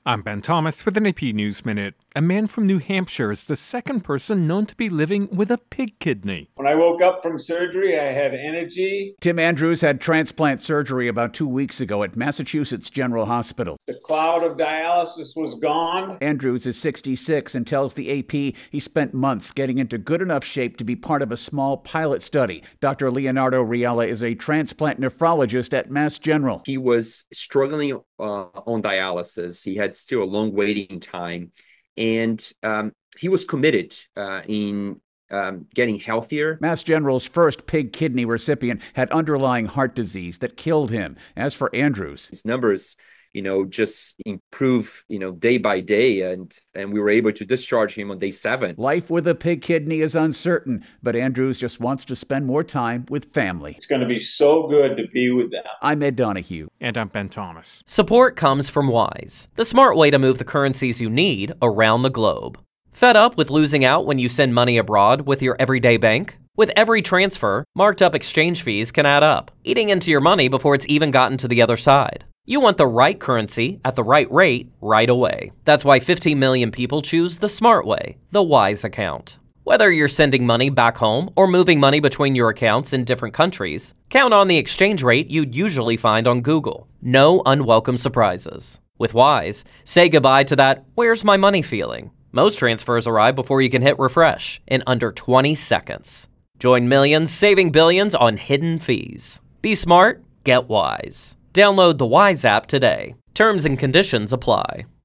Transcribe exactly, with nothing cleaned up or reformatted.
I'm Ben Thomas with an A P News Minute. A man from New Hampshire is the second person known to be living with a pig kidney. When I woke up from surgery, I had energy. Tim Andrews had transplant surgery about two weeks ago at Massachusetts General Hospital. The cloud of dialysis was gone. Andrews is sixty-six and tells the A P he spent months getting into good enough shape to be part of a small pilot study. Doctor Leonardo Riella is a transplant nephrologist at Mass General. He was struggling uh, on dialysis. He had still a long waiting time. And um, he was committed uh, in um, getting healthier. Mass General's first pig kidney recipient had underlying heart disease that killed him. As for Andrews, his numbers, you know, just improve, you know, day by day. And, and we were able to discharge him on day seven. Life with a pig kidney is uncertain, but Andrews just wants to spend more time with family. It's going to be so good to be with them. I'm Ed Donahue. And I'm Ben Thomas. Support comes from Wise, the smart way to move the currencies you need around the globe. Fed up with losing out when you send money abroad with your everyday bank? With every transfer, marked up exchange fees can add up, eating into your money before it's even gotten to the other side. You want the right currency at the right rate right away. That's why fifteen million people choose the smart way, the Wise account. Whether you're sending money back home or moving money between your accounts in different countries, count on the exchange rate you'd usually find on Google. No unwelcome surprises. With Wise, say goodbye to that "where's my money" feeling. Most transfers arrive before you can hit refresh in under twenty seconds. Join millions saving billions on hidden fees. Be smart, get Wise. Download the Wise app today. Terms and conditions apply.